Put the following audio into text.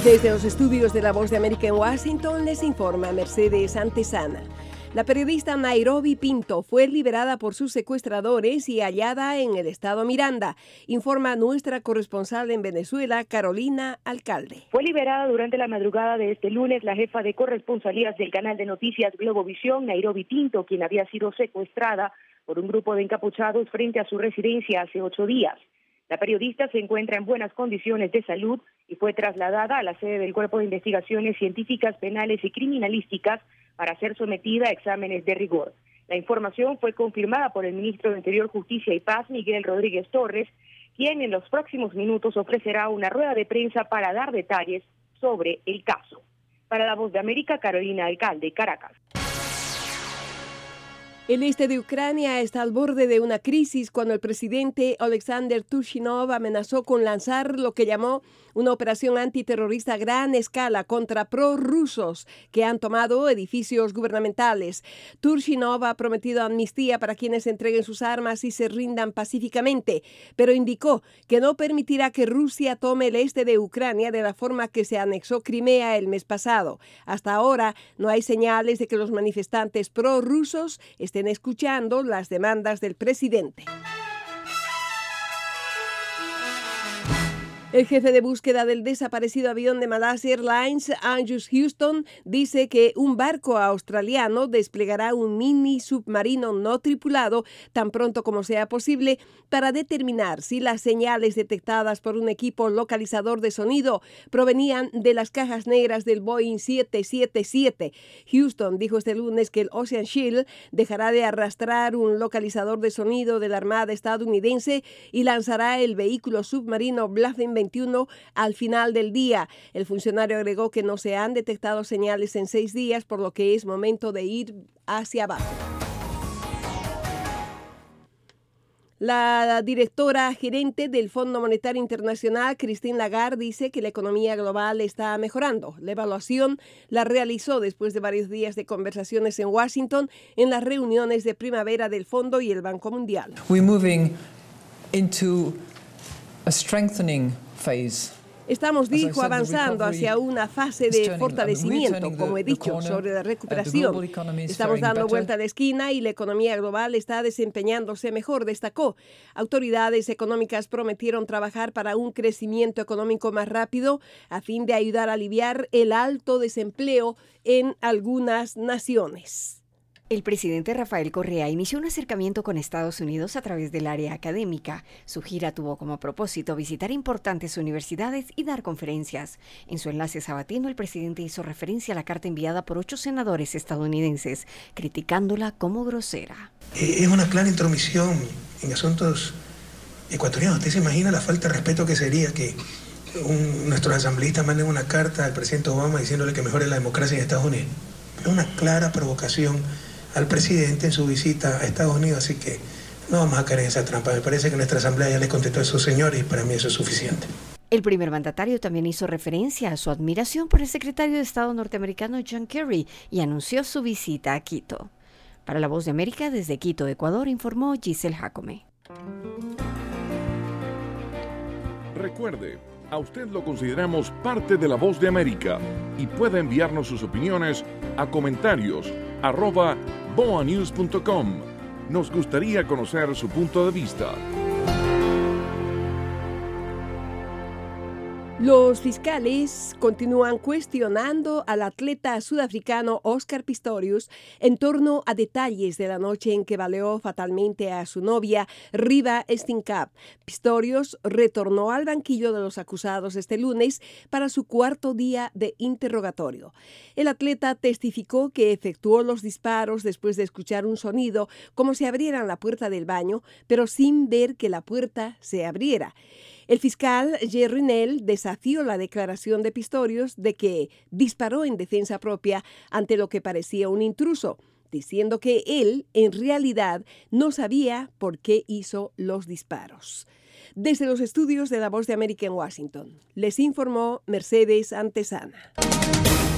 Desde los estudios de La Voz de América en Washington les informa Mercedes Antesana. La periodista Nairobi Pinto fue liberada por sus secuestradores y hallada en el estado Miranda, informa nuestra corresponsal en Venezuela, Carolina Alcalde. Fue liberada durante la madrugada de este lunes la jefa de corresponsalías del canal de noticias Globovisión, Nairobi Pinto, quien había sido secuestrada por un grupo de encapuchados frente a su residencia hace 8 días. La periodista se encuentra en buenas condiciones de salud y fue trasladada a la sede del Cuerpo de Investigaciones Científicas, Penales y Criminalísticas para ser sometida a exámenes de rigor. La información fue confirmada por el ministro de Interior, Justicia y Paz, Miguel Rodríguez Torres, quien en los próximos minutos ofrecerá una rueda de prensa para dar detalles sobre el caso. Para La Voz de América, Carolina Alcalde, Caracas. El este de Ucrania está al borde de una crisis cuando el presidente Alexander Turchinov amenazó con lanzar lo que llamó una operación antiterrorista a gran escala contra prorrusos que han tomado edificios gubernamentales. Turchinov ha prometido amnistía para quienes entreguen sus armas y se rindan pacíficamente, pero indicó que no permitirá que Rusia tome el este de Ucrania de la forma que se anexó Crimea el mes pasado. Hasta ahora no hay señales de que los manifestantes prorrusos estén escuchando las demandas del presidente. El jefe de búsqueda del desaparecido avión de Malaysia Airlines, Angus Houston, dice que un barco australiano desplegará un mini submarino no tripulado tan pronto como sea posible para determinar si las señales detectadas por un equipo localizador de sonido provenían de las cajas negras del Boeing 777. Houston dijo este lunes que el Ocean Shield dejará de arrastrar un localizador de sonido de la Armada estadounidense y lanzará el vehículo submarino Bluffing 21 al final del día. El funcionario agregó que no se han detectado señales en 6 días, por lo que es momento de ir hacia abajo. La directora gerente del Fondo Monetario Internacional, Christine Lagarde, dice que la economía global está mejorando. La evaluación la realizó después de varios días de conversaciones en Washington en las reuniones de primavera del Fondo y el Banco Mundial. We're moving into a strengthening phase. Estamos, dijo, avanzando hacia una fase de fortalecimiento, como he dicho, sobre la recuperación. Estamos dando vuelta a la esquina y la economía global está desempeñándose mejor, destacó. Autoridades económicas prometieron trabajar para un crecimiento económico más rápido a fin de ayudar a aliviar el alto desempleo en algunas naciones. El presidente Rafael Correa inició un acercamiento con Estados Unidos a través del área académica. Su gira tuvo como propósito visitar importantes universidades y dar conferencias. En su enlace sabatino, el presidente hizo referencia a la carta enviada por 8 senadores estadounidenses, criticándola como grosera. Es una clara intromisión en asuntos ecuatorianos. ¿Usted se imagina la falta de respeto que sería que nuestros asambleístas manden una carta al presidente Obama diciéndole que mejore la democracia en Estados Unidos? Es una clara provocación al presidente en su visita a Estados Unidos, así que no vamos a caer en esa trampa. Me parece que nuestra asamblea ya les contestó a esos señores y para mí eso es suficiente. El primer mandatario también hizo referencia a su admiración por el secretario de Estado norteamericano John Kerry y anunció su visita a Quito. Para La Voz de América, desde Quito, Ecuador, informó Giselle Jacome. Recuerde, a usted lo consideramos parte de La Voz de América y puede enviarnos sus opiniones a comentarios@boanews.com. Nos gustaría conocer su punto de vista. Los fiscales continúan cuestionando al atleta sudafricano Oscar Pistorius en torno a detalles de la noche en que baleó fatalmente a su novia Reeva Steenkamp. Pistorius retornó al banquillo de los acusados este lunes para su 4º día de interrogatorio. El atleta testificó que efectuó los disparos después de escuchar un sonido como si abrieran la puerta del baño, pero sin ver que la puerta se abriera. El fiscal Jerry Nell desafió la declaración de Pistorius de que disparó en defensa propia ante lo que parecía un intruso, diciendo que él, en realidad, no sabía por qué hizo los disparos. Desde los estudios de La Voz de América en Washington, les informó Mercedes Antesana.